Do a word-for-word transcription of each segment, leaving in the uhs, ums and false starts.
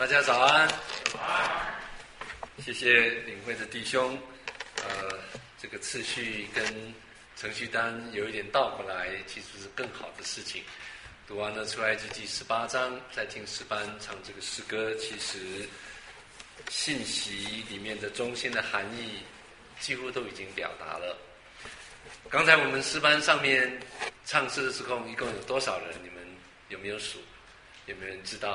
大家早安。谢谢领会的弟兄。呃，这个次序跟程序单有一点倒过来，其实是更好的事情。读完了出埃及记十八章，再听诗班唱这个诗歌，其实信息里面的中心的含义几乎都已经表达了。刚才我们诗班上面唱诗的时候，一共有多少人？你们有没有数？有没有人知道？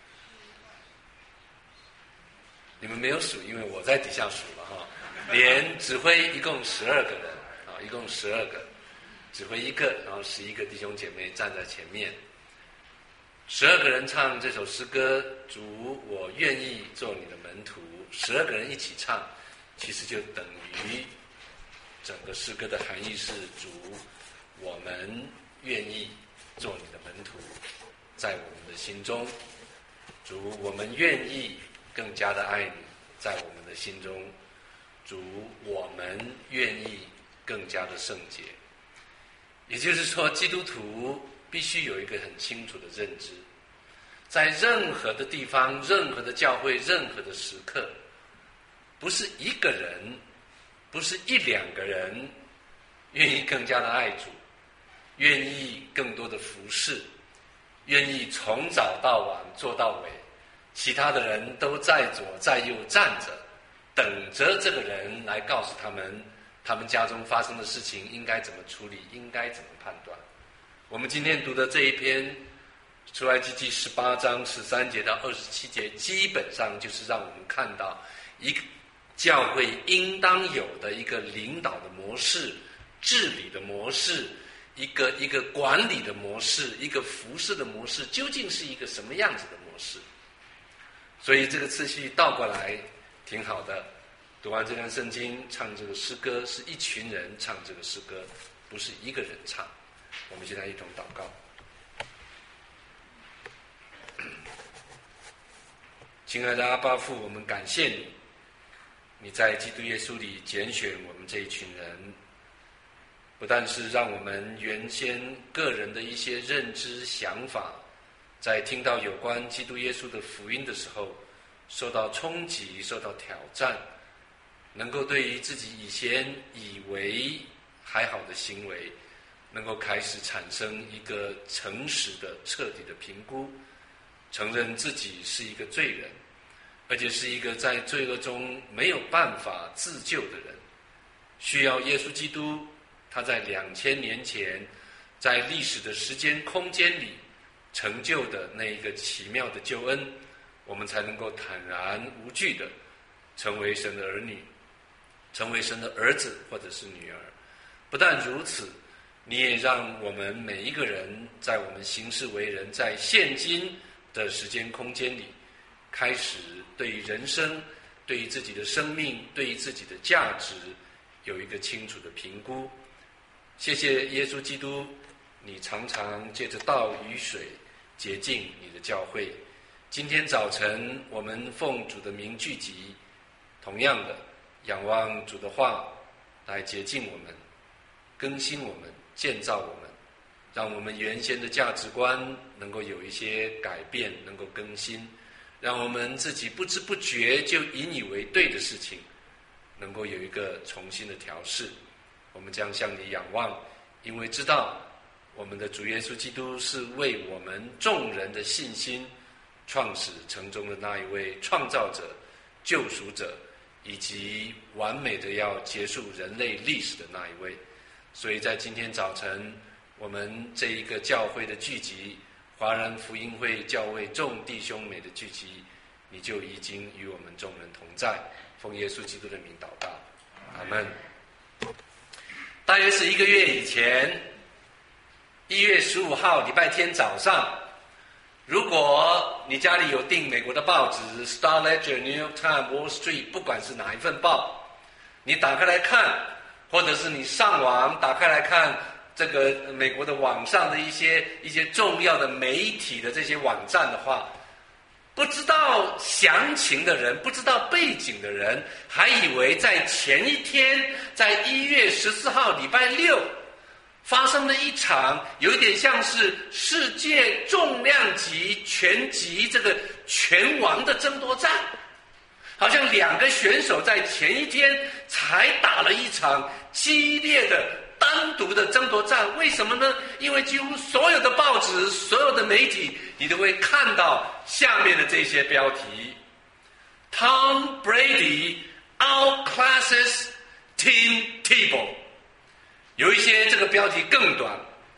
你们没有数，因为我在底下数了哈。连指挥一共十二个人啊，一共十二个，指挥一个，然后十一个弟兄姐妹站在前面，十二个人唱这首诗歌，主，我愿意做你的门徒。十二个人一起唱，其实就等于整个诗歌的含义是：主，我们愿意做你的门徒，在我们的心中。主，我们愿意更加的爱你，在我们的心中。主，我们愿意更加的圣洁。也就是说，基督徒必须有一个很清楚的认知，在任何的地方、任何的教会、任何的时刻，不是一个人，不是一两个人愿意更加的爱主，愿意更多的服侍，愿意从早到晚做到尾，其他的人都在左在右站着，等着这个人来告诉他们他们家中发生的事情应该怎么处理，应该怎么判断。我们今天读的这一篇出埃及记十八章十三节到二十七节，基本上就是让我们看到一个教会应当有的一个领导的模式、治理的模式、一个一个管理的模式、一个服侍的模式，究竟是一个什么样子的模式。所以这个次序倒过来挺好的。读完这段圣经，唱这个诗歌，是一群人唱这个诗歌，不是一个人唱。我们现在一同祷告。亲爱的阿爸父，我们感谢你，你在基督耶稣里拣选我们这一群人，不但是让我们原先个人的一些认知想法，在听到有关基督耶稣的福音的时候受到冲击，受到挑战，能够对于自己以前以为还好的行为，能够开始产生一个诚实的彻底的评估，承认自己是一个罪人，而且是一个在罪恶中没有办法自救的人，需要耶稣基督他在两千年前在历史的时间空间里成就的那一个奇妙的救恩，我们才能够坦然无惧的成为神的儿女，成为神的儿子或者是女儿。不但如此，你也让我们每一个人在我们行事为人，在现今的时间空间里，开始对于人生、对于自己的生命、对于自己的价值有一个清楚的评估。谢谢耶稣基督，你常常借着道与水洁净你的教会。今天早晨我们奉主的名聚集，同样的仰望主的话来洁净我们，更新我们，建造我们，让我们原先的价值观能够有一些改变，能够更新，让我们自己不知不觉就引以为对的事情能够有一个重新的调试。我们将向你仰望，因为知道我们的主耶稣基督是为我们众人的信心创始成终的那一位创造者、救赎者，以及完美的要结束人类历史的那一位。所以在今天早晨我们这一个教会的聚集，华人福音会教会众弟兄妹的聚集，你就已经与我们众人同在。奉耶稣基督的名祷告，阿们。大约是一个月以前，一月十五号礼拜天早上，如果你家里有订美国的报纸 Star Ledger、New York Times、Wall Street， 不管是哪一份报，你打开来看，或者是你上网打开来看这个美国的网上的一些一些重要的媒体的这些网站的话，不知道详情的人，不知道背景的人，还以为在前一天，在一月十四号礼拜六发生了一场有一点像是世界重量级拳击这个拳王的争夺战，好像两个选手在前一天才打了一场激烈的单独的争夺战。为什么呢？因为几乎所有的报纸、所有的媒体，你都会看到下面的这些标题 ：Tom Brady outclasses Tim Tebow。有一些这个标题更短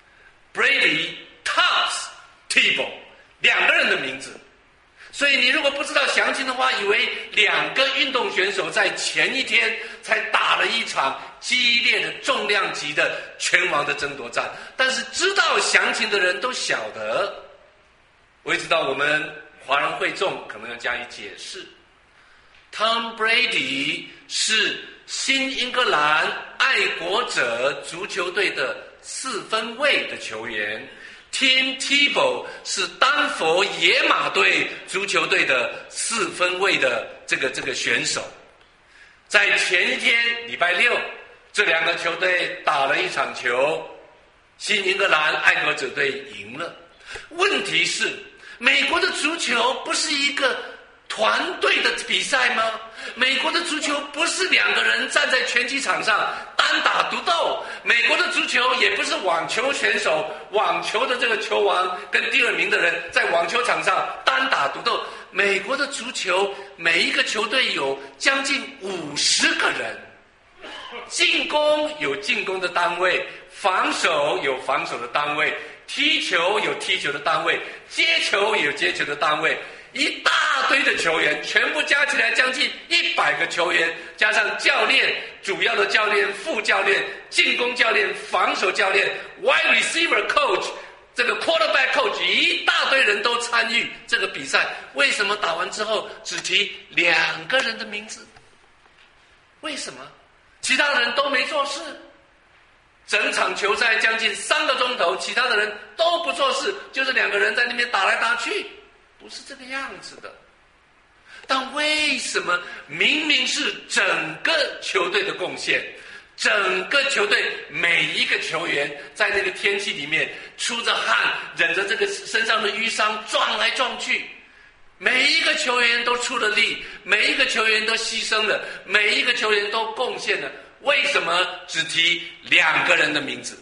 ：Brady tops Tebow， 两个人的名字。所以你如果不知道详情的话，以为两个运动选手在前一天才打了一场激烈的重量级的拳王的争夺战。但是知道详情的人都晓得，我也知道我们华人会众可能要加以解释。Tom Brady 是新英格兰爱国者足球队的四分卫的球员。Tim Tebow 是丹佛野马队足球队的四分卫的这个这个选手。在前一天礼拜六，这两个球队打了一场球，新英格兰爱国者队赢了。问题是，美国的足球不是一个团队的比赛吗？美国的足球不是两个人站在拳击场上单打独斗，美国的足球也不是网球选手，网球的这个球王跟第二名的人在网球场上单打独斗。美国的足球每一个球队有将近五十个人，进攻有进攻的单位，防守有防守的单位，踢球有踢球的单位，接球有接球的单位，一大堆的球员，全部加起来将近一百个球员，加上教练、主要的教练、副教练、进攻教练、防守教练、wide receiver coach， 这个 quarterback coach， 一大堆人都参与这个比赛。为什么打完之后只提两个人的名字？为什么？其他的人都没做事。整场球赛将近三个钟头，其他的人都不做事，就是两个人在那边打来打去。不是这个样子的。但为什么明明是整个球队的贡献，整个球队每一个球员在那个天气里面出着汗，忍着这个身上的淤伤撞来撞去，每一个球员都出了力，每一个球员都牺牲了，每一个球员都贡献了，为什么只提两个人的名字？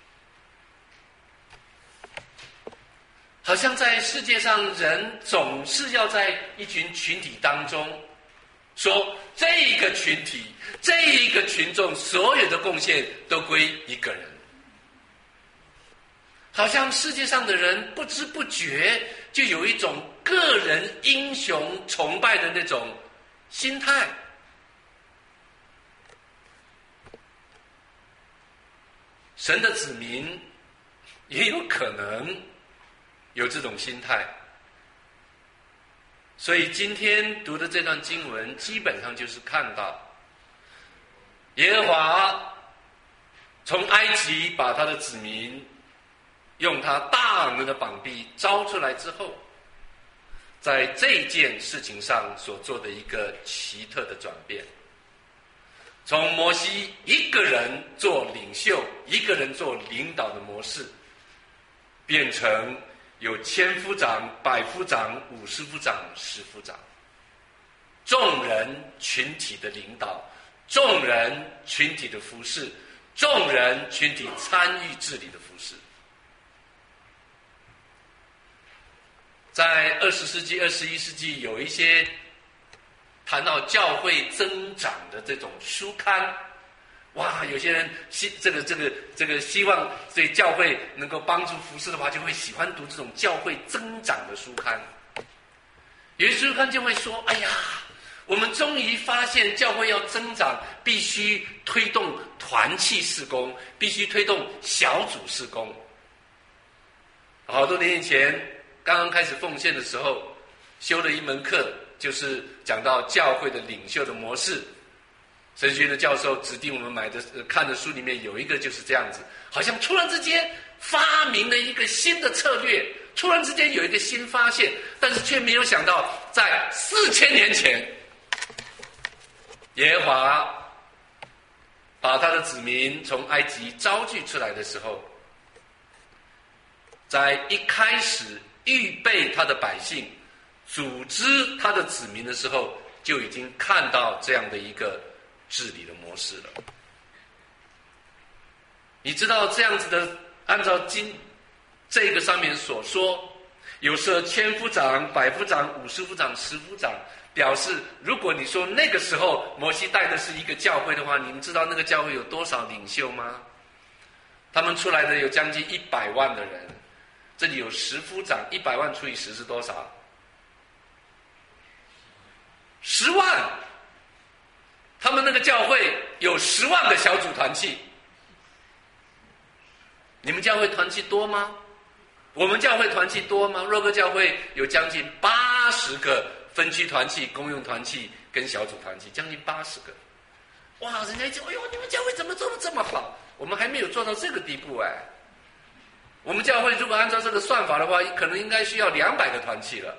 好像在世界上，人总是要在一群群体当中说，这个群体、这一个群众所有的贡献都归一个人。好像世界上的人不知不觉就有一种个人英雄崇拜的那种心态。神的子民也有可能有这种心态，所以今天读的这段经文基本上就是看到耶和华从埃及把他的子民用他大能的膀臂招出来之后，在这件事情上所做的一个奇特的转变，从摩西一个人做领袖、一个人做领导的模式，变成有千夫长、百夫长、五十夫长、十夫长，众人群体的领导，众人群体的服侍，众人群体参与治理的服侍。在二十世纪、二十一世纪，有一些谈到教会增长的这种书刊，哇，有些人希这个这个这个希望对教会能够帮助服侍的话，就会喜欢读这种教会增长的书刊。有些书刊就会说：“哎呀，我们终于发现教会要增长，必须推动团契事工，必须推动小组事工。”好多年以前，刚刚开始奉献的时候，修了一门课，就是讲到教会的领袖的模式。神学院的教授指定我们买的、呃、看的书里面有一个就是这样子，好像突然之间发明了一个新的策略，突然之间有一个新发现，但是却没有想到，在四千年前，耶和华把他的子民从埃及招聚出来的时候，在一开始预备他的百姓组织他的子民的时候，就已经看到这样的一个治理的模式了。你知道这样子的，按照经这个上面所说，有设千夫长、百夫长、五十夫长、十夫长，表示如果你说那个时候摩西带的是一个教会的话，你们知道那个教会有多少领袖吗？他们出来的有将近一百万的人，这里有十夫长，一百万除以十是多少？十万。他们那个教会有十万个小组团契。你们教会团契多吗？我们教会团契多吗？若哥教会有将近八十个分区团契、公用团契跟小组团契，将近八十个。哇，人家一讲，哎呦，你们教会怎么做得这么好？我们还没有做到这个地步哎。我们教会如果按照这个算法的话，可能应该需要两百个团契了。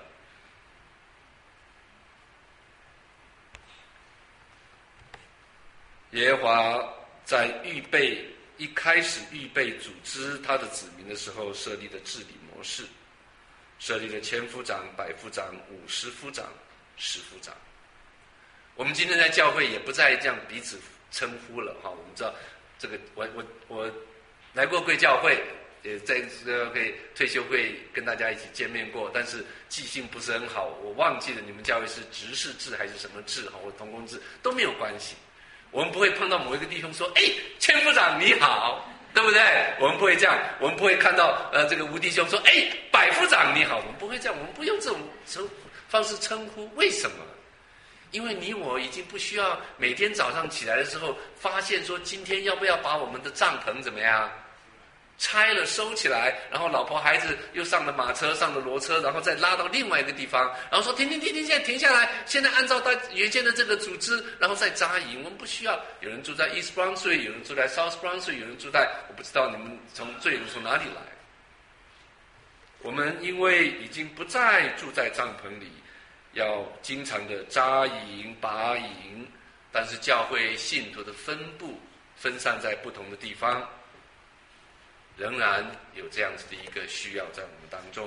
耶和华在预备一开始预备组织他的子民的时候，设立的治理模式，设立了千夫长、百夫长、五十夫长、十夫长。我们今天在教会也不再这样彼此称呼了哈。我们知道这个，我我我来过贵教会，也在这个会退休会跟大家一起见面过，但是记性不是很好，我忘记了你们教会是执事制还是什么制哈，或同工制都没有关系。我们不会碰到某一个弟兄说：“哎，千夫长你好，对不对？”我们不会这样，我们不会看到呃这个吴弟兄说：“哎，百夫长你好。”我们不会这样，我们不用这种称方式称呼。为什么？因为你我已经不需要每天早上起来的时候发现说今天要不要把我们的帐篷怎么样拆了收起来，然后老婆孩子又上了马车上了骡车，然后再拉到另外一个地方，然后说停停停停，现在停下来，现在按照他原先的这个组织，然后再扎营。我们不需要有人住在 East Brunswick， 有人住在 South Brunswick， 有人住在我不知道你们从最从哪里来。我们因为已经不再住在帐篷里，要经常的扎营拔营，但是教会信徒的分布分散在不同的地方，仍然有这样子的一个需要在我们当中。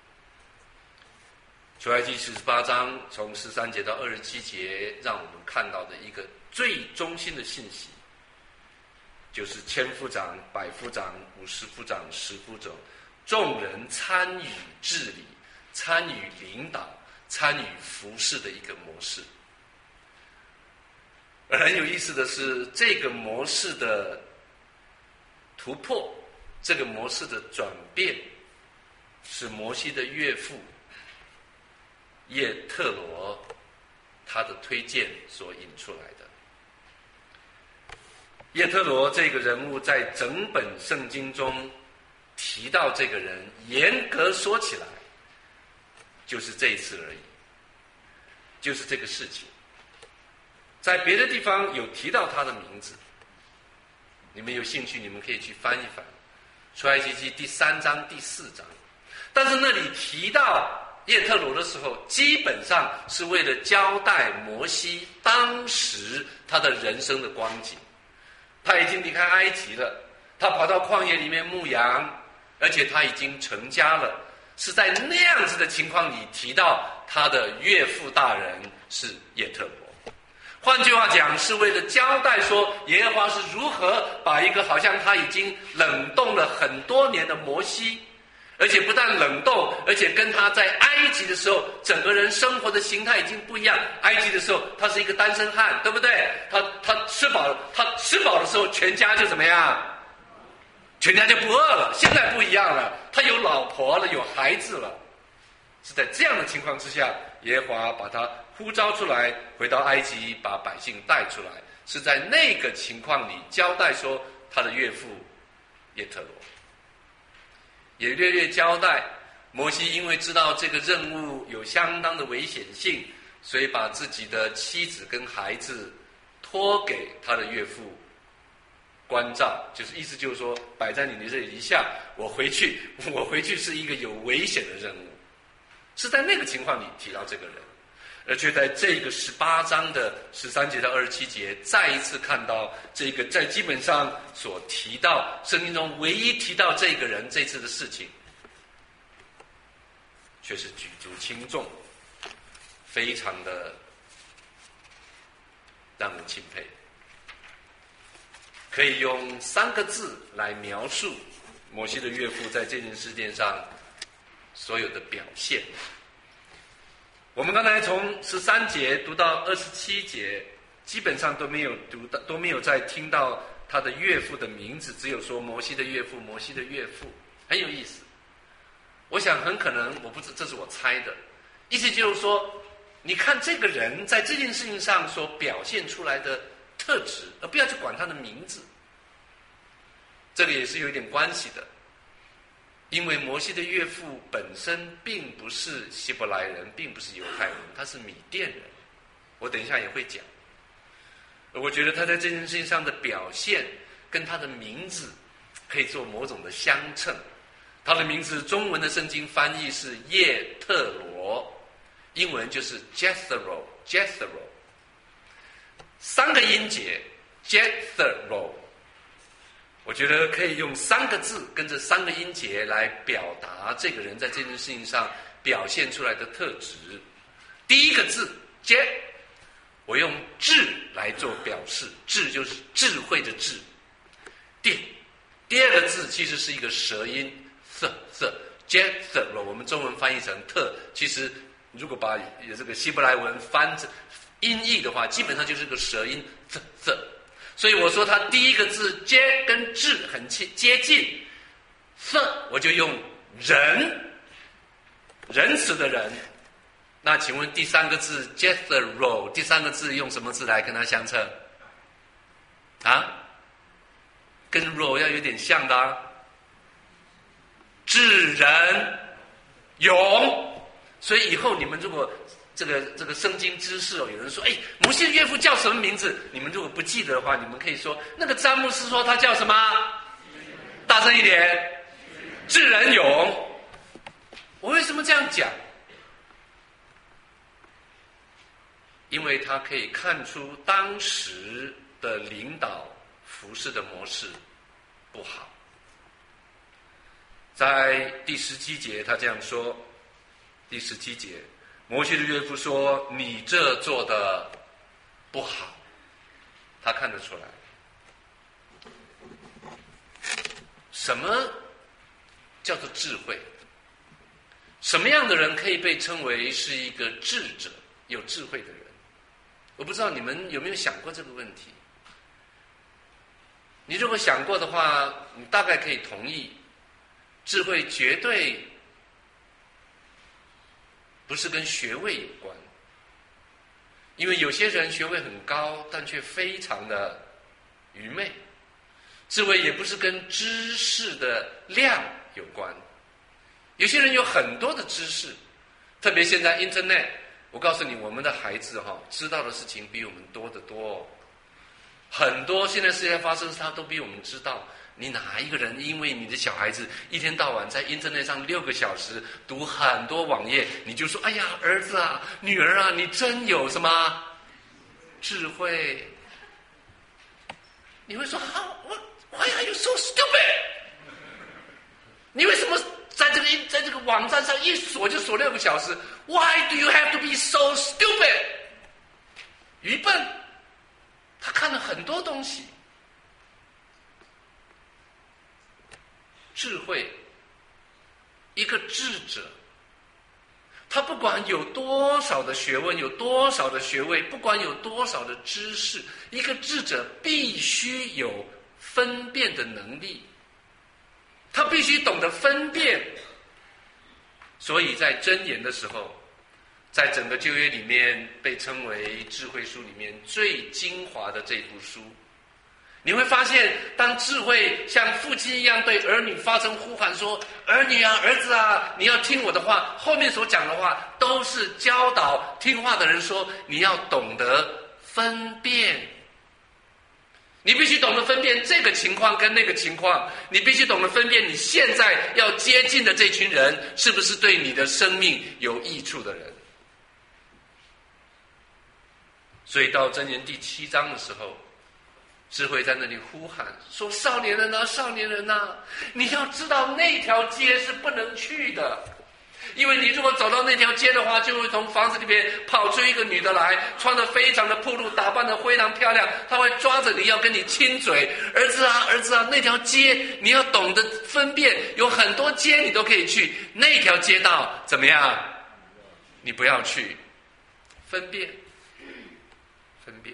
出埃及四十八章从十三节到二十七节，让我们看到的一个最中心的信息，就是千夫长、百夫长、五十夫长、十夫长，众人参与治理、参与领导、参与服事的一个模式。而很有意思的是，这个模式的突破，这个模式的转变，是摩西的岳父叶特罗他的推荐所引出来的。叶特罗这个人物在整本圣经中提到这个人，严格说起来就是这一次而已，就是这个事情。在别的地方有提到他的名字，你们有兴趣你们可以去翻一翻出埃及记第三章第四章，但是那里提到叶特罗的时候，基本上是为了交代摩西当时他的人生的光景。他已经离开埃及了，他跑到旷野里面牧羊，而且他已经成家了，是在那样子的情况里提到他的岳父大人是叶特罗。换句话讲，是为了交代说耶和华是如何把一个好像他已经冷冻了很多年的摩西，而且不但冷冻，而且跟他在埃及的时候整个人生活的形态已经不一样。埃及的时候他是一个单身汉，对不对？他他吃饱了，他吃饱的时候全家就怎么样？全家就不饿了。现在不一样了，他有老婆了，有孩子了。是在这样的情况之下，耶和华把他呼召出来，回到埃及，把百姓带出来，是在那个情况里交代说他的岳父叶特罗，也略略交代摩西因为知道这个任务有相当的危险性，所以把自己的妻子跟孩子托给他的岳父关照，就是意思就是说摆在你的这一下，我回去我回去是一个有危险的任务，是在那个情况里提到这个人。而且在这个十八章的十三节到二十七节，再一次看到这个在基本上所提到圣经中唯一提到这个人这次的事情，却是举足轻重。 非常的让人钦佩。可以用三个字来描述摩西的岳父在这件事件上所有的表现。我们刚才从十三节读到二十七节，基本上都没有读到，都没有再听到他的岳父的名字，只有说摩西的岳父，摩西的岳父，很有意思。我想很可能，我不知，这是我猜的，意思就是说，你看这个人在这件事情上所表现出来的特质，而不要去管他的名字，这个也是有一点关系的。因为摩西的岳父本身并不是希伯来人，并不是犹太人，他是米甸人，我等一下也会讲。我觉得他在这件事情上的表现跟他的名字可以做某种的相称。他的名字中文的圣经翻译是叶特罗，英文就是 Jethro Jethro， 三个音节 Jethro， 我觉得可以用三个字跟这三个音节来表达这个人在这件事情上表现出来的特质。第一个字 J， 我用智来做表示，智就是智慧的智。第第二个字其实是一个舌音，色色 Jethro， 我们中文翻译成特，其实如果把这个希伯来文翻音译的话，基本上就是个舌音色色。所以我说他第一个字 J 跟智很接近，色我就用仁，仁慈的人。那请问第三个字 Jethro， 第三个字用什么字来跟他相称？啊？跟 ro 要有点像的啊。智仁勇。所以以后你们如果这个这个圣经知识哦，有人说，哎，摩西的岳父叫什么名字？你们如果不记得的话，你们可以说，那个詹姆斯说他叫什么？大声一点，智仁勇。我为什么这样讲？因为他可以看出当时的领导服事的模式不好。在第十七节他这样说，第十七节摩西的岳父说，你这做的不好，他看得出来。什么叫做智慧？什么样的人可以被称为是一个智者，有智慧的人？我不知道你们有没有想过这个问题。你如果想过的话，你大概可以同意，智慧绝对不是跟学位有关。因为有些人学位很高，但却非常的愚昧。智慧也不是跟知识的量有关。有些人有很多的知识，特别现在 Internet， 我告诉你，我们的孩子哈、哦、知道的事情比我们多得多、哦。很多现在世界发生的事，他都比我们知道。你哪一个人因为你的小孩子一天到晚在 Internet 上六个小时读很多网页，你就说，哎呀，儿子啊，女儿啊，你真有什么智慧？你会说，啊，我 Why are you so stupid？ 你为什么在这个在这个网站上一锁就锁六个小时 ？Why do you have to be so stupid？ 愚笨，他看了很多东西。智慧，一个智者，他不管有多少的学问，有多少的学位，不管有多少的知识，一个智者必须有分辨的能力，他必须懂得分辨。所以在箴言的时候，在整个旧约里面被称为智慧书里面最精华的这部书，你会发现，当智慧像父亲一样对儿女发声呼喊说，儿女啊，儿子啊，你要听我的话，后面所讲的话都是教导听话的人说，你要懂得分辨。你必须懂得分辨这个情况跟那个情况，你必须懂得分辨你现在要接近的这群人是不是对你的生命有益处的人。所以到箴言第七章的时候，智慧在那里呼喊说，少年人啊，少年人啊，你要知道那条街是不能去的， 因为你如果走到那条街的话，就会从房子里面跑出一个女的来，穿得非常的暴露，打扮得非常漂亮，她会抓着你要跟你亲嘴。儿子啊儿子啊，那条街你要懂得分辨，有很多街你都可以去，那条街道怎么样你不要去。分辨分辨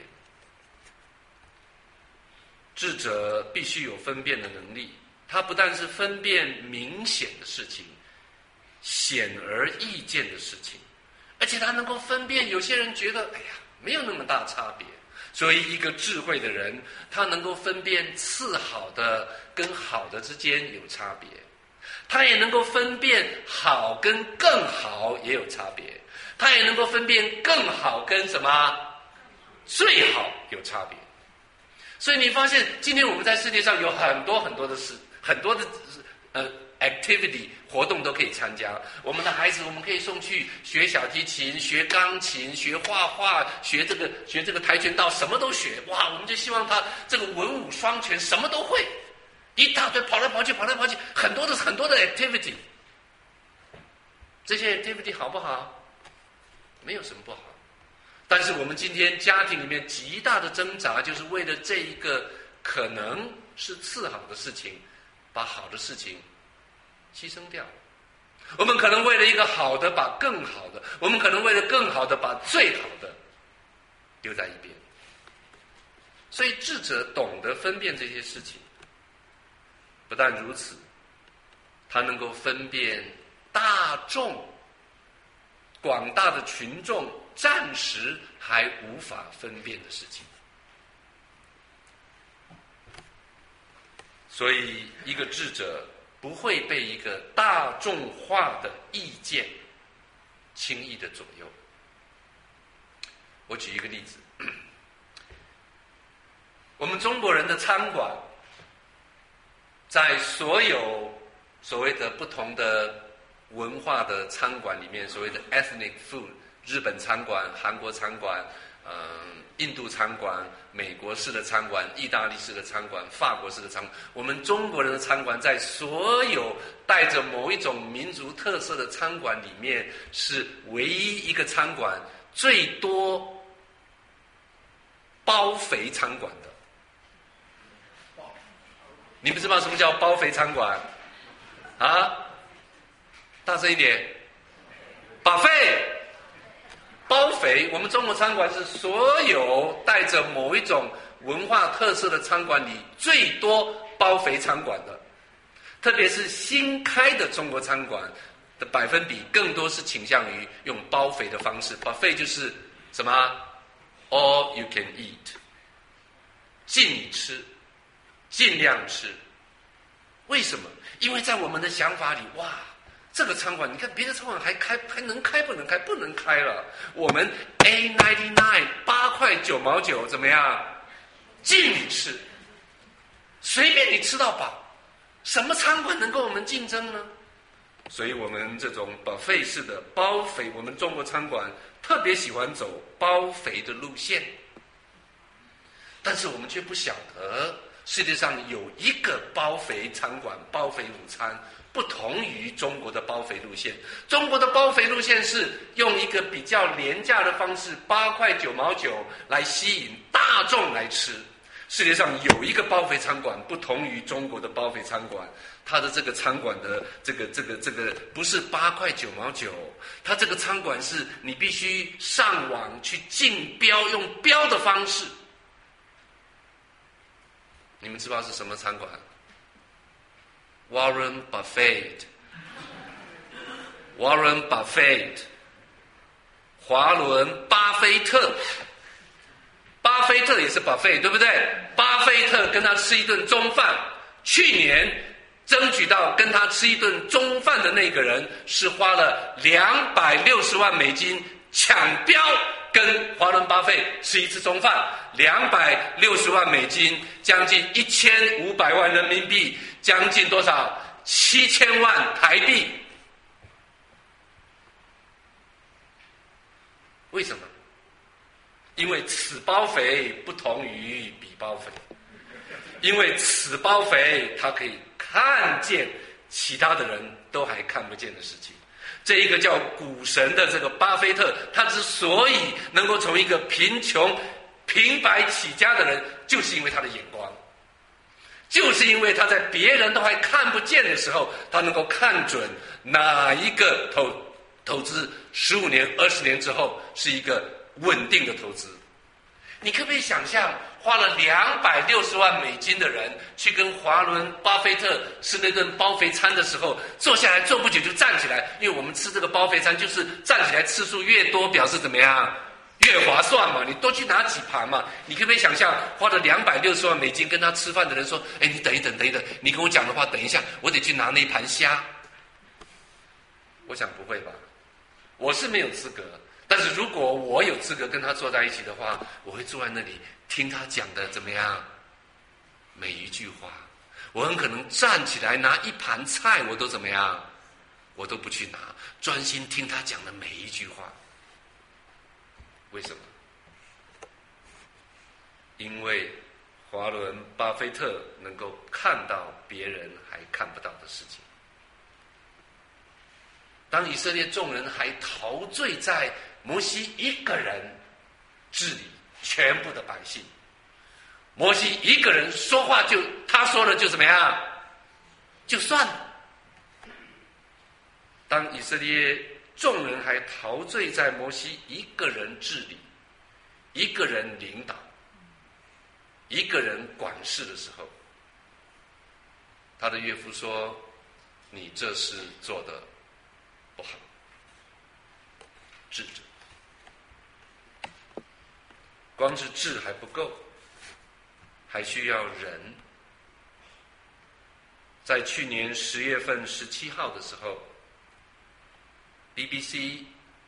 智者必须有分辨的能力，他不但是分辨明显的事情，显而易见的事情，而且他能够分辨有些人觉得哎呀没有那么大差别。所以一个智慧的人，他能够分辨次好的跟好的之间有差别，他也能够分辨好跟更好也有差别，他也能够分辨更好跟什么最好有差别。所以你发现今天我们在世界上有很多很多的事，很多的呃 activity 活动都可以参加。我们的孩子我们可以送去学小提琴，学钢琴，学画画，学这个学这个跆拳道，什么都学。哇，我们就希望他这个文武双全，什么都会，一大堆跑来跑去跑来跑去，很多的很多的 activity。 这些 activity 好不好？没有什么不好。但是我们今天家庭里面极大的挣扎，就是为了这一个可能是次好的事情，把好的事情牺牲掉。我们可能为了一个好的把更好的，我们可能为了更好的把最好的丢在一边。所以智者懂得分辨这些事情。不但如此，他能够分辨大众广大的群众暂时还无法分辨的事情。所以一个智者不会被一个大众化的意见轻易的左右。我举一个例子，我们中国人的餐馆，在所有所谓的不同的文化的餐馆里面，所谓的 ethnic food， 日本餐馆、韩国餐馆、嗯、印度餐馆、美国式的餐馆、意大利式的餐馆、法国式的餐馆，我们中国人的餐馆在所有带着某一种民族特色的餐馆里面，是唯一一个餐馆最多包肥餐馆的。你们知道什么叫包肥餐馆啊？大声一点。buffet 包肥，我们中国餐馆是所有带着某一种文化特色的餐馆里最多包肥餐馆的。特别是新开的中国餐馆的百分比更多是倾向于用包肥的方式。buffet 就是什么 all you can eat， 尽你吃，尽量吃。为什么？因为在我们的想法里，哇，这个餐馆，你看别的餐馆还开，还能开不能开？不能开了。我们 A ninety-nine 八块九毛九，怎么样？尽你吃，随便你吃到饱。什么餐馆能跟我们竞争呢？所以我们这种 buffet 式的包肥，我们中国餐馆特别喜欢走包肥的路线。但是我们却不晓得，世界上有一个包肥餐馆、包肥午餐，不同于中国的包肥路线。中国的包肥路线是用一个比较廉价的方式，八块九毛九来吸引大众来吃。世界上有一个包肥餐馆，不同于中国的包肥餐馆，它的这个餐馆的这个这个这个不是八块九毛九，它这个餐馆是你必须上网去竞标，用标的方式。你们知道是什么餐馆？ Warren Buffett Warren Buffett 华伦巴菲特。巴菲特也是 buffet， 对不对？巴菲特跟他吃一顿中饭，去年争取到跟他吃一顿中饭的那个人是花了两百六十万美金抢标跟华伦巴菲吃一次中饭，两百六十万美金，将近一千五百万人民币，将近多少？七千万台币。为什么？因为此包肥不同于彼包肥，因为此包肥它可以看见其他的人都还看不见的事情。 这一个叫股神的这个巴菲特，他之所以能够从一个贫穷平白起家的人，就是因为他的眼光，就是因为他在别人都还看不见的时候，他能够看准哪一个投投资十五年、二十年之后是一个稳定的投资。你可不可以想象，花了两百六十万美金的人去跟华伦巴菲特吃那顿包肥餐的时候，坐下来坐不久就站起来，因为我们吃这个包肥餐就是站起来次数越多，表示怎么样？越划算嘛，你多去拿几盘嘛。你可不可以想象，花了两百六十万美金跟他吃饭的人说：“哎，你等一等，等一等，你跟我讲的话，等一下，我得去拿那一盘虾。”我想不会吧？我是没有资格。但是如果我有资格跟他坐在一起的话，我会坐在那里听他讲的怎么样，每一句话。我很可能站起来拿一盘菜，我都怎么样，我都不去拿，专心听他讲的每一句话。为什么？因为华伦巴菲特能够看到别人还看不到的事情。当以色列众人还陶醉在摩西一个人治理全部的百姓，摩西一个人说话就他说了就怎么样，就算了。当以色列众人还陶醉在摩西一个人治理、一个人领导、一个人管事的时候，他的岳父说：“你这事做得不好，治着。光是治还不够，还需要人。”在去年十月份十七号的时候 ，B B C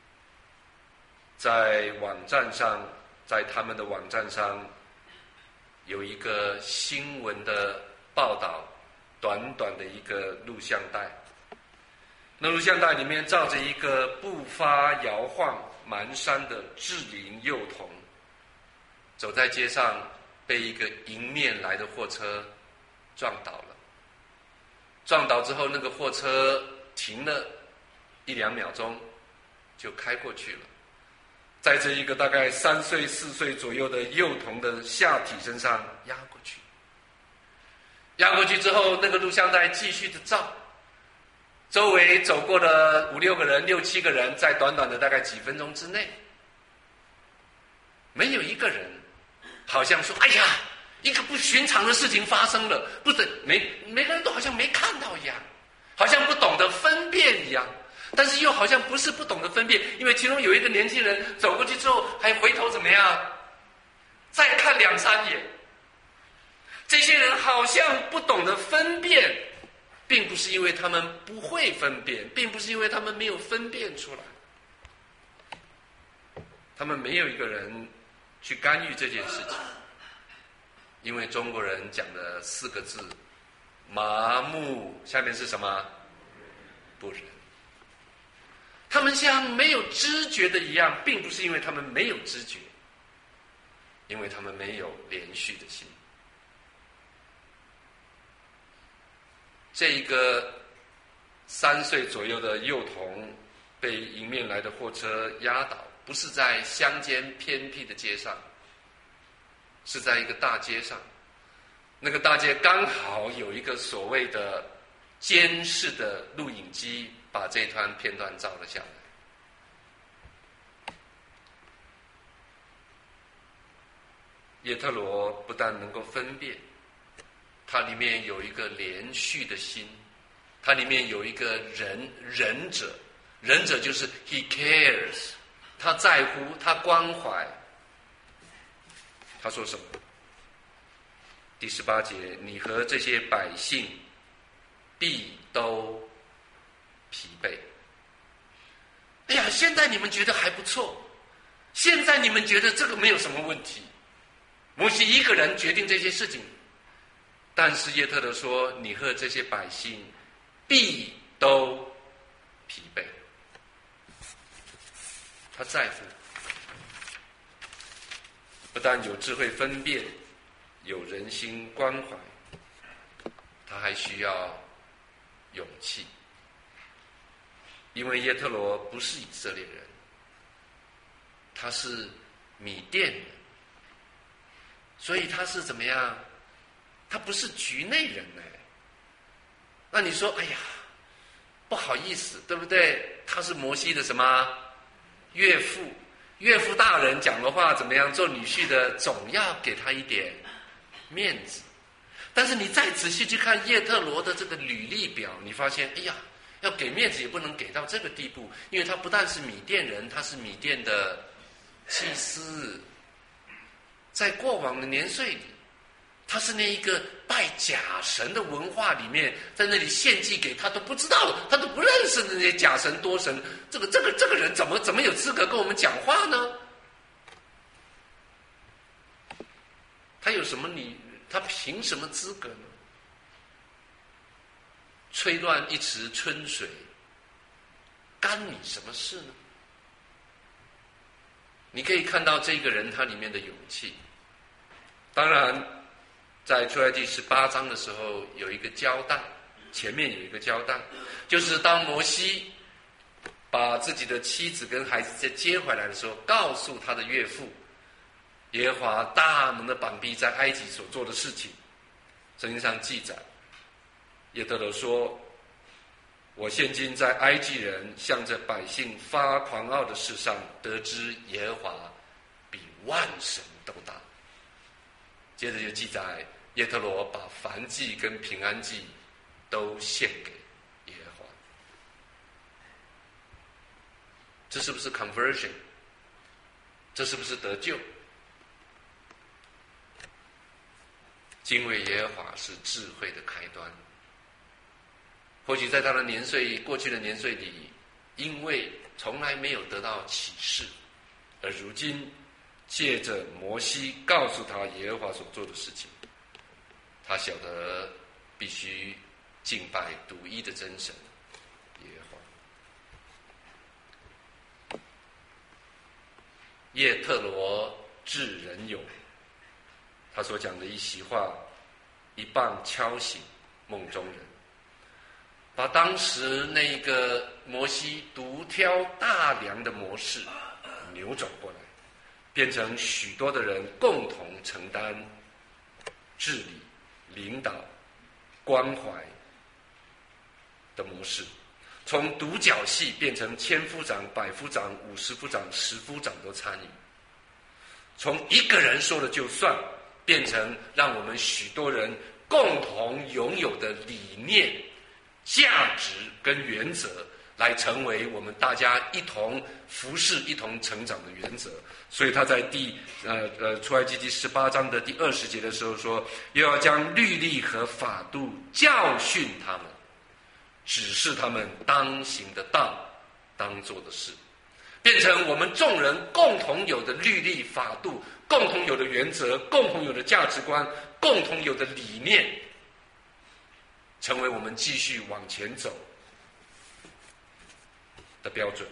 在网站上，在他们的网站上有一个新闻的报道，短短的一个录像带。那录像带里面照着一个步伐摇晃、蹒跚的稚龄幼童，走在街上，被一个迎面来的货车撞倒了。撞倒之后，那个货车停了一两秒钟，就开过去了。在这一个大概三岁、四岁左右的幼童的下体身上压过去。压过去之后，那个录像带继续的照。周围走过了五六个人、六七个人，在短短的大概几分钟之内，没有一个人好像说：“哎呀，一个不寻常的事情发生了。”不是，每每个人都好像没看到一样，好像不懂得分辨一样。但是又好像不是不懂得分辨，因为其中有一个年轻人走过去之后，还回头怎么样，再看两三眼。这些人好像不懂得分辨，并不是因为他们不会分辨，并不是因为他们没有分辨出来，他们没有一个人去干预这件事情。因为中国人讲的四个字：麻木，下面是什么？不仁。他们像没有知觉的一样，并不是因为他们没有知觉，因为他们没有连续的心。这一个三岁左右的幼童被迎面来的货车压倒，不是在乡间偏僻的街上，是在一个大街上。那个大街刚好有一个所谓的监视的录影机，把这段片段照了下来。叶特罗不但能够分辨，它里面有一个连续的心，它里面有一个仁仁者，仁者就是 he cares， 他在乎，他关怀。他说什么？第十八节，你和这些百姓必都疲惫。哎呀，现在你们觉得还不错，现在你们觉得这个没有什么问题，摩西一个人决定这些事情。但是叶特罗说，你和这些百姓必都疲惫。他在乎，不但有智慧分辨，有人心关怀，他还需要勇气。 因为耶特罗不是以色列人，他是米甸人，所以他是怎么样？他不是局内人呢。那你说，哎呀，不好意思，对不对？他是摩西的什么岳父？岳父大人讲的话怎么样？做女婿的总要给他一点面子。但是你再仔细去看叶特罗的这个履历表，你发现，哎呀，要给面子也不能给到这个地步，因为他不但是米甸人，他是米甸的祭司，在过往的年岁里，他是那一个拜假神的文化里面，在那里献祭给他都不知道，他都不认识的那些假神多神，这个这个这个人怎么怎么有资格跟我们讲话呢？他有什么理？他凭什么资格呢？吹乱一池春水，干你什么事呢？你可以看到这个人他里面的勇气。当然在出埃及十八章的时候有一个交代，前面有一个交代，就是当摩西把自己的妻子跟孩子再接回来的时候，告诉他的岳父耶和华大能的膀臂在埃及所做的事情。圣经上记载，耶特罗说，我现今在埃及人向着百姓发狂傲的事上，得知耶和华比万神都大。接着就记载，耶特罗把燔祭跟平安祭都献给耶和华。这是不是 conversion？ 这是不是得救？敬畏耶和华是智慧的开端。或许在他的年岁，过去的年岁里，因为从来没有得到启示，而如今借着摩西告诉他耶和华所做的事情，他晓得必须敬拜独一的真神耶和华。叶特罗智仁勇，他所讲的一席话，一棒敲醒梦中人，把当时那个摩西独挑大梁的模式扭转过来，变成许多的人共同承担治理、领导、关怀的模式，从独角戏变成千夫长、百夫长、五十夫长、十夫长都参与，从一个人说了就算，变成让我们许多人共同拥有的理念、价值跟原则，来成为我们大家一同服侍、一同成长的原则。所以他在第呃呃出埃及第十八章的第二十节的时候说，又要将律例和法度教训他们，指示他们当行的道、当做的事，变成我们众人共同有的律例、法度，共同有的原则，共同有的价值观，共同有的理念，成为我们继续往前走的标准。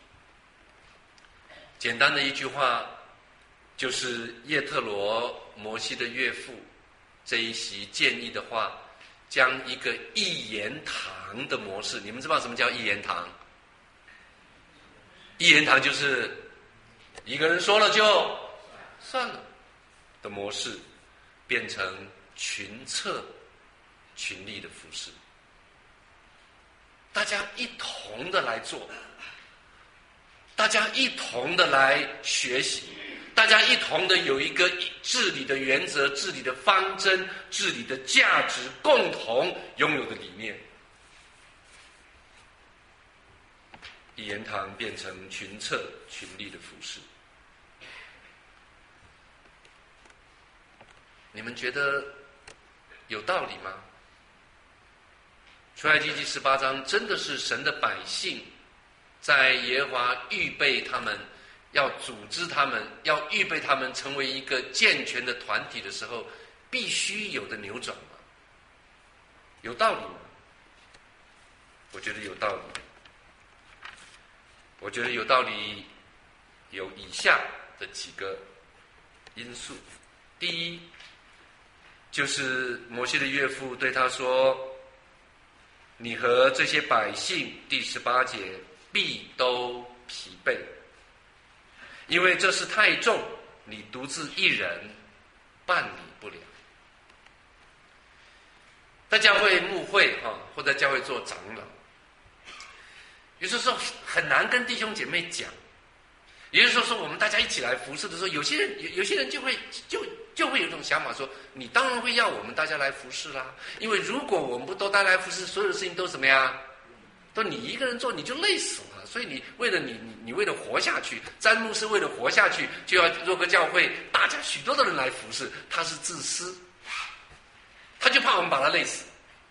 简单的一句话，就是叶特罗摩西的岳父这一席建议的话，将一个一言堂的模式，你们知道什么叫一言堂？一言堂就是一个人说了就算了的模式，变成群策群力的服事，大家一同的来做，大家一同的来学习，大家一同的有一个治理的原则、治理的方针、治理的价值，共同拥有的理念。一言堂变成群策群力的服事。你们觉得有道理吗？出埃及记十八章真的是神的百姓在耶和华预备他们，要组织他们，要预备他们成为一个健全的团体的时候，必须有的扭转吗？有道理吗？我觉得有道理。我觉得有道理，有以下的几个因素。第一，就是摩西的岳父对他说，你和这些百姓，第十八节， 必都疲惫，因为这事太重，你独自一人办理不了。在教会牧会哈，或者教会做长老，有时候很难跟弟兄姐妹讲。也就是说，说我们大家一起来服侍的时候，有些人有有些人就会就就会有一种想法说，你当然会要我们大家来服侍啦，因为如果我们不都大家来服侍，所有的事情都怎么样？都你一个人做，你就累死了。所以你为了你你你为了活下去，詹牧师为了活下去，就要做个教会，大家许多的人来服侍，他是自私。他就怕我们把他累死。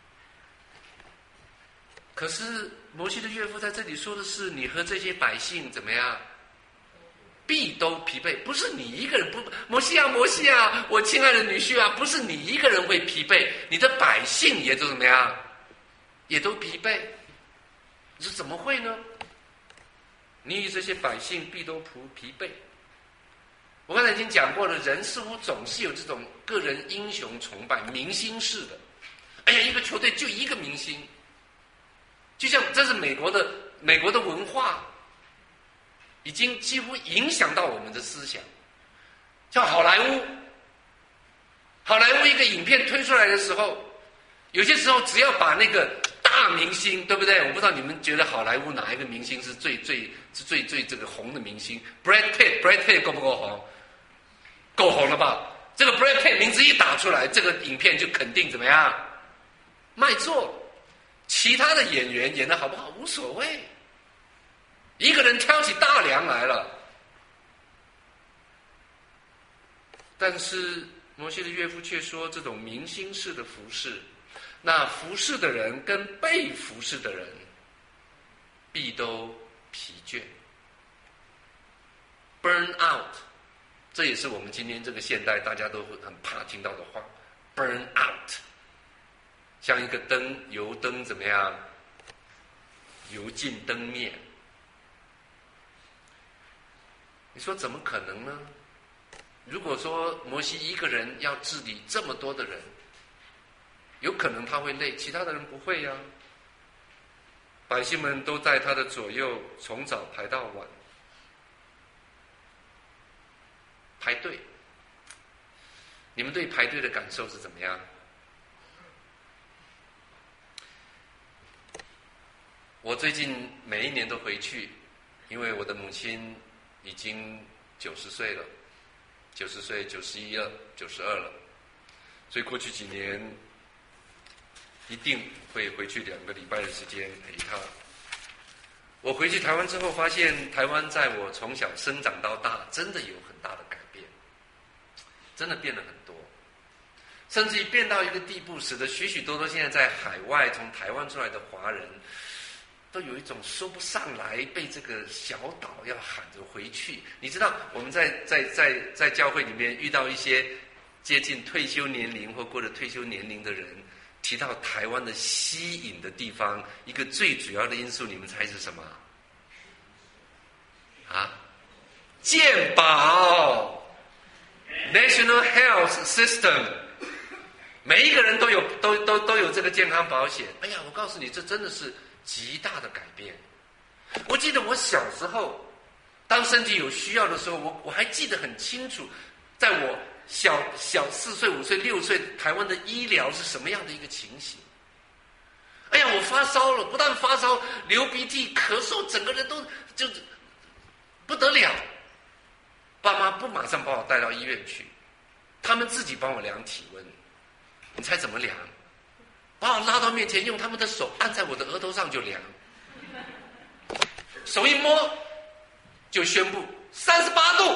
可是摩西的岳父在这里说的是，你和这些百姓怎么样？必都疲惫，不是你一个人。不，摩西啊，摩西啊，我亲爱的女婿啊，不是你一个人会疲惫，你的百姓也都怎么样？也都疲惫。你说怎么会呢？你与这些百姓必都疲惫。我刚才已经讲过了，人似乎总是有这种个人英雄崇拜、明星式的。哎呀，一个球队就一个明星，就像这是美国的美国的文化，已经几乎影响到我们的思想。像好莱坞，好莱坞一个影片推出来的时候，有些时候只要把那个大明星，对不对？我不知道你们觉得好莱坞哪一个明星是最最是最最这个红的明星 ？Brad Pitt，Brad Pitt 够不够红？够红了吧？这个 Brad Pitt 名字一打出来，这个影片就肯定怎么样？卖座。其他的演员演得好不好无所谓，一个人挑起大梁来了。但是摩西的岳父却说，这种明星式的服侍，那服侍的人跟被服侍的人必都疲倦 burn out。 这也是我们今天这个现代大家都很怕听到的话， burn out， 像一个灯油灯怎么样，油尽灯灭。你说怎么可能呢？如果说摩西一个人要治理这么多的人，有可能他会累，其他的人不会呀、啊。百姓们都在他的左右，从早排到晚，排队。你们对排队的感受是怎么样？我最近每一年都回去，因为我的母亲已经九十岁了，九十岁、九十一了、九十二了，所以过去几年一定会回去两个礼拜的时间陪她。我回去台湾之后，发现台湾在我从小生长到大，真的有很大的改变，真的变了很多，甚至于变到一个地步，使得许许多多现在在海外从台湾出来的华人，都有一种说不上来，被这个小岛要喊着回去。你知道我们在在在在教会里面遇到一些接近退休年龄或过了退休年龄的人，提到台湾的吸引的地方，一个最主要的因素，你们猜是什么？啊，健保 National Health System， 每一个人都有都都都有这个健康保险。哎呀，我告诉你，这真的是极大的改变。我记得我小时候，当身体有需要的时候，我我还记得很清楚，在我小小四岁、五岁、六岁，台湾的医疗是什么样的一个情形？哎呀，我发烧了，不但发烧，流鼻涕、咳嗽，整个人都就不得了。爸妈不马上把我带到医院去，他们自己帮我量体温。你猜怎么量？把我拉到面前，用他们的手按在我的额头上就量，手一摸就宣布三十八度。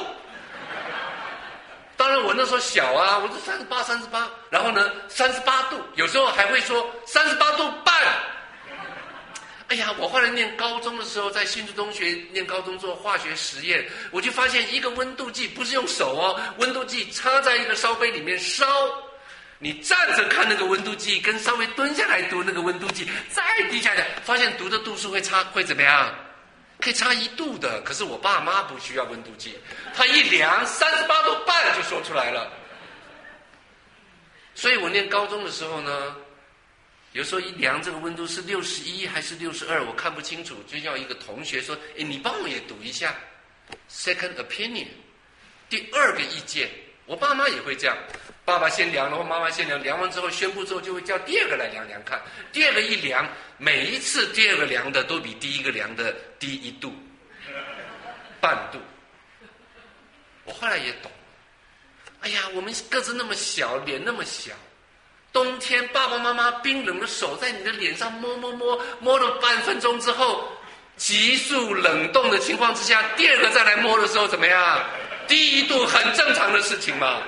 当然我那时候小啊，我就三十八、三十八，然后呢三十八度，有时候还会说三十八度半。哎呀，我后来念高中的时候，在新竹中学念高中做化学实验，我就发现一个温度计不是用手哦，温度计插在一个烧杯里面烧。你站着看那个温度计，跟稍微蹲下来读那个温度计，再低下来，发现读的度数会差，会怎么样？可以差一度的。可是我爸妈不需要温度计，他一量三十八度半就说出来了。所以我念高中的时候呢， 有时候一量这个温度是六十一还是六十二，我看不清楚，就叫一个同学说：“哎，你帮我也读一下 ，second opinion， 第二个意见。”我爸妈也会这样，爸爸先量，然后妈妈先量，量完之后宣布之后，就会叫第二个来量量看。第二个一量，每一次第二个量的都比第一个量的低一度、半度。我后来也懂，哎呀，我们个子那么小，脸那么小，冬天爸爸妈妈冰冷的手在你的脸上摸摸摸，摸了半分钟之后，急速冷冻的情况之下，第二个再来摸的时候怎么样？低一度很正常的事情嘛。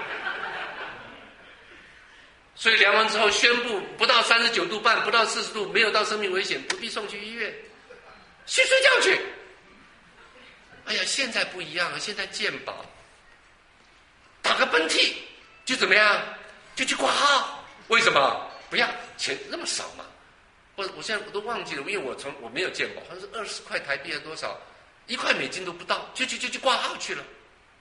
所以量完之后宣布不到三十九度半，不到四十度，没有到生命危险，不必送去医院，去睡觉去。哎呀，现在不一样了，现在健保，打个喷嚏就怎么样，就去挂号。为什么？不要钱那么少嘛。我我现在我都忘记了，因为我从我没有健保，好像是二十块台币还多少，一块美金都不到，就就就去挂号去了。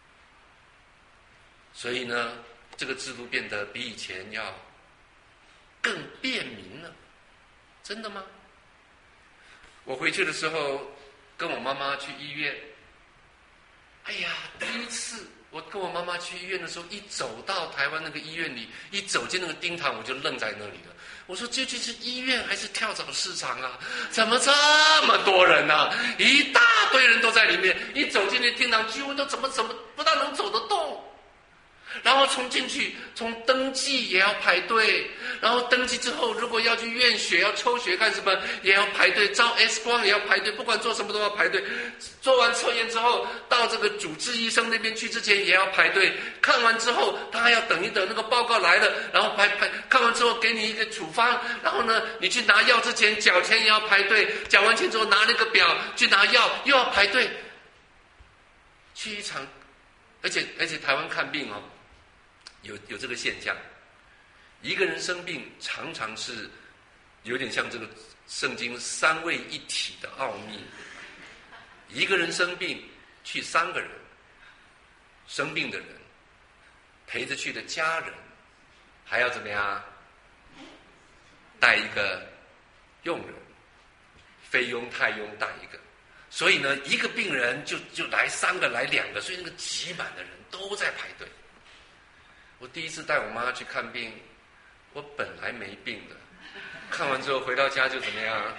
所以呢，这个制度变得比以前要更便民了。真的吗？我回去的时候跟我妈妈去医院，哎呀，第一次我跟我妈妈去医院的时候，一走到台湾那个医院里，一走进那个厅堂，我就愣在那里了。我说究竟是医院还是跳蚤市场啊？怎么这么多人啊？一大堆人都在里面，一走进那厅堂，几乎都怎么怎么不大能走得动。然后从进去，从登记也要排队，然后登记之后，如果要去验血、要抽血干什么，也要排队，照 X 光也要排队，不管做什么都要排队。做完测验之后，到这个主治医生那边去之前也要排队。看完之后，他还要等一等，那个报告来了，然后排排。看完之后给你一个处方，然后呢，你去拿药之前缴钱也要排队，缴完钱之后拿那个表去拿药又要排队。去一场，而且而且台湾看病哦。有有这个现象，一个人生病常常是有点像这个圣经三位一体的奥秘。一个人生病去三个人，生病的人陪着去的家人，还要怎么样？带一个佣人，非佣太佣带一个。所以呢，一个病人就就来三个，来两个，所以那个挤满的人都在排队。我第一次带我妈去看病，我本来没病的，看完之后回到家就怎么样？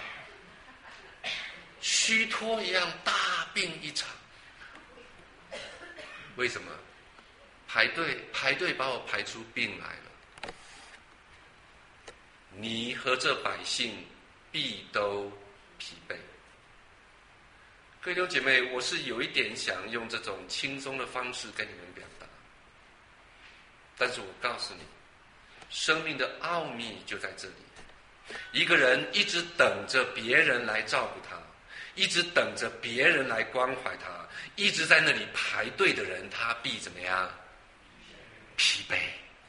虚脱一样大病一场。为什么？排队排队把我排出病来了。你和这百姓必都疲惫。各位弟兄姐妹，我是有一点想用这种轻松的方式跟你们表达。但是我告诉你，生命的奥秘就在这里。一个人一直等着别人来照顾他，一直等着别人来关怀他，一直在那里排队的人，他必怎么样？疲惫。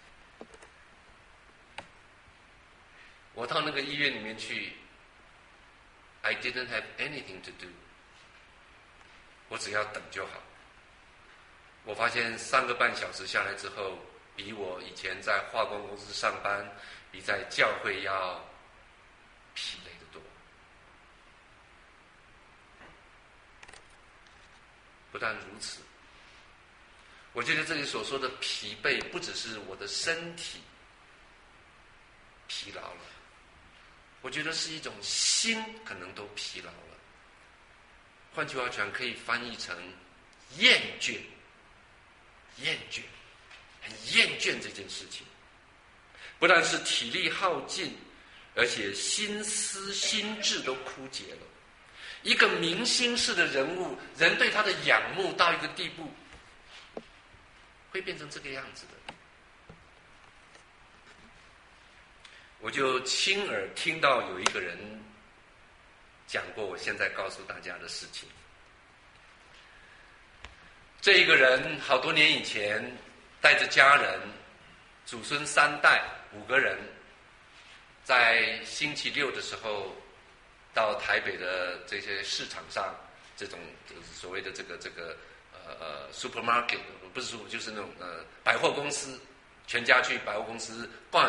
我到那个医院里面去 ，I didn't have anything to do， 我只要等就好。我发现三个半小时下来之后，比我以前在化工公司上班，比在教会要疲累得多。不但如此，我觉得这里所说的疲惫，不只是我的身体疲劳了，我觉得是一种心可能都疲劳了。换句话讲，可以翻译成厌倦，厌倦。很厌倦这件事情，不但是体力耗尽，而且心思心智都枯竭了。一个明星式的人物，人对他的仰慕到一个地步，会变成这个样子的。我就亲耳听到有一个人讲过我现在告诉大家的事情。这一个人好多年以前带着家人，祖孙三代五个人，在星期六的时候，到台北的这些市场上，这种所谓的这个这个呃呃 supermarket， 不是说就是那种呃百货公司，全家去百货公司逛一逛，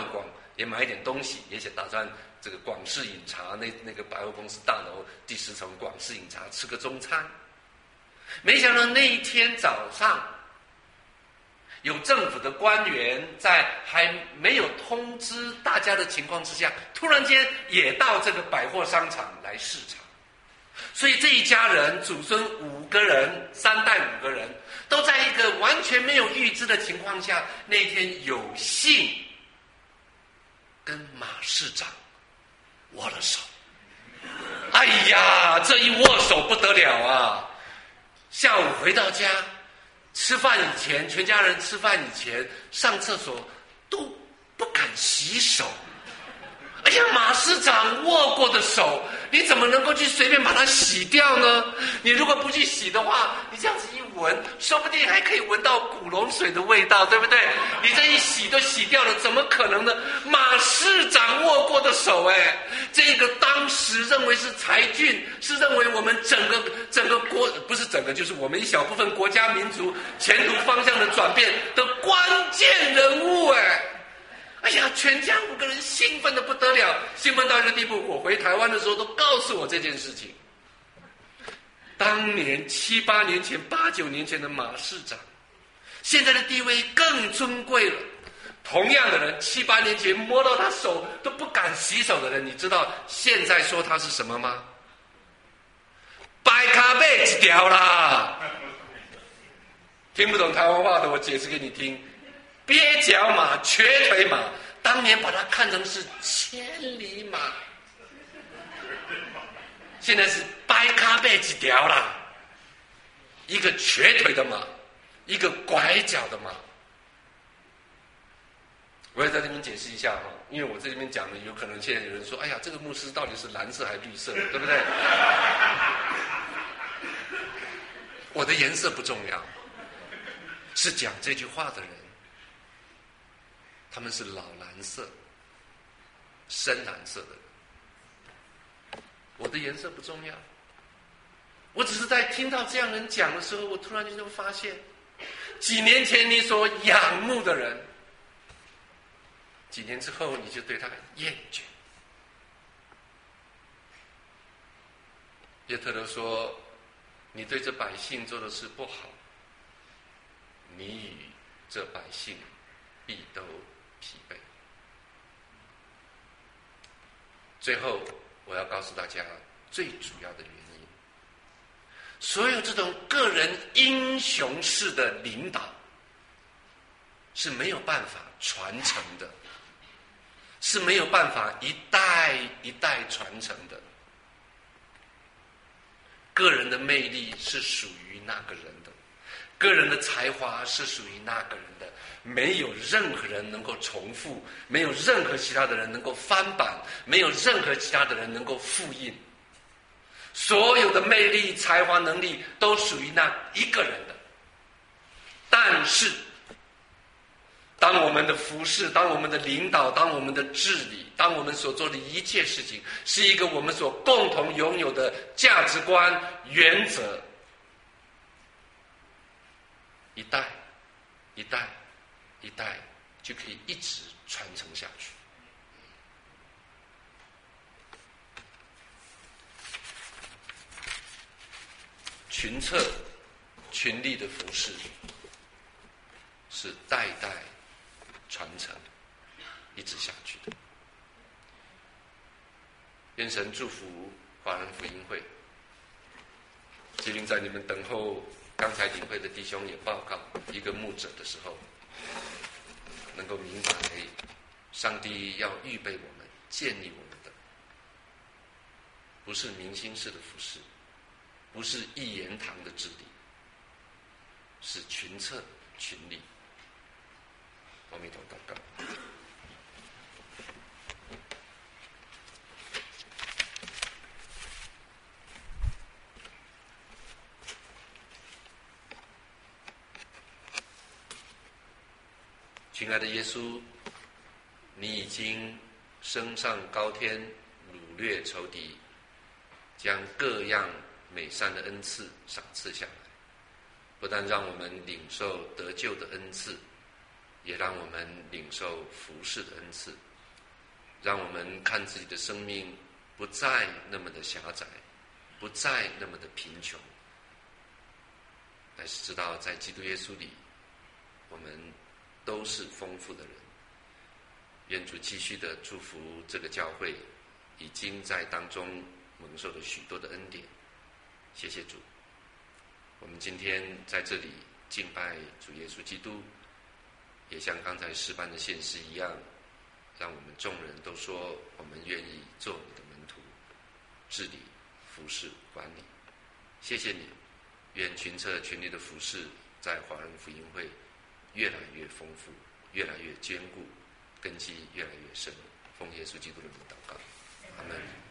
也买一点东西，也想打算这个广式饮茶，那那个百货公司大楼第十层广式饮茶吃个中餐。没想到那一天早上，有政府的官员在还没有通知大家的情况之下，突然间也到这个百货商场来视察。所以这一家人祖孙五个人，三代五个人，都在一个完全没有预知的情况下，那天有幸跟马市长握了手。哎呀，这一握手不得了啊！下午回到家，吃饭以前，全家人吃饭以前上厕所都不敢洗手。哎呀，马市长握过的手，你怎么能够去随便把它洗掉呢？你如果不去洗的话，你这样子一闻，说不定还可以闻到古龙水的味道，对不对？你这一洗都洗掉了，怎么可能呢？马市长握过的手，哎，这个当时认为是才俊，是认为我们整个整个国不是整个，就是我们一小部分国家民族前途方向的转变的关键人物，哎。哎呀，全家五个人兴奋得不得了，兴奋到一个地步，我回台湾的时候都告诉我这件事情。当年七八年前、八九年前的马市长，现在的地位更尊贵了。同样的人，七八年前摸到他手都不敢洗手的人，你知道现在说他是什么吗？白卡背一条啦！听不懂台湾话的，我解释给你听。蹩脚马、瘸腿马，当年把它看成是千里马，现在是掰咖背几条啦。一个瘸腿的马，一个拐角的马。我也在这边解释一下哈，因为我在这边讲的，有可能现在有人说：“哎呀，这个牧师到底是蓝色还是绿色的，对不对？”我的颜色不重要，是讲这句话的人。他们是老蓝色、深蓝色的人，我的颜色不重要。我只是在听到这样人讲的时候，我突然间就发现，几年前你所仰慕的人，几年之后你就对他厌倦。耶特勒说：“你对这百姓做的事不好，你与这百姓必都疲惫。”最后，我要告诉大家最主要的原因：所有这种个人英雄式的领导是没有办法传承的，是没有办法一代一代传承的。个人的魅力是属于那个人的，个人的才华是属于那个人的，没有任何人能够重复，没有任何其他的人能够翻版，没有任何其他的人能够复印。所有的魅力、才华、能力都属于那一个人的。但是，当我们的服侍，当我们的领导，当我们的治理，当我们所做的一切事情，是一个我们所共同拥有的价值观、原则，一代一代一代就可以一直传承下去。群策群力的服侍是代代传承一直下去的。愿神祝福华人福音会。最近在你们等候刚才领会的弟兄也报告，一个牧者的时候，能够明白上帝要预备我们、建立我们的，不是明星式的服侍，不是一言堂的治理，是群策群力。阿弥陀祷告。亲爱的耶稣，你已经升上高天，掳掠仇敌，将各样美善的恩赐赏赐下来，不但让我们领受得救的恩赐，也让我们领受服侍的恩赐， 让我们看自己的生命不再那么的狭窄，不再那么的贫穷，乃是知道在基督耶稣里，我们都是丰富的人。愿主继续的祝福这个教会，已经在当中蒙受了许多的恩典。谢谢主。我们今天在这里敬拜主耶稣基督，也像刚才诗班的献诗一样，让我们众人都说我们愿意做你的门徒，治理、服侍、管理。谢谢你，愿群策群力的服侍在华人福音会越来越丰富，越来越坚固，根基越来越深。奉耶稣基督的名祷告，阿们。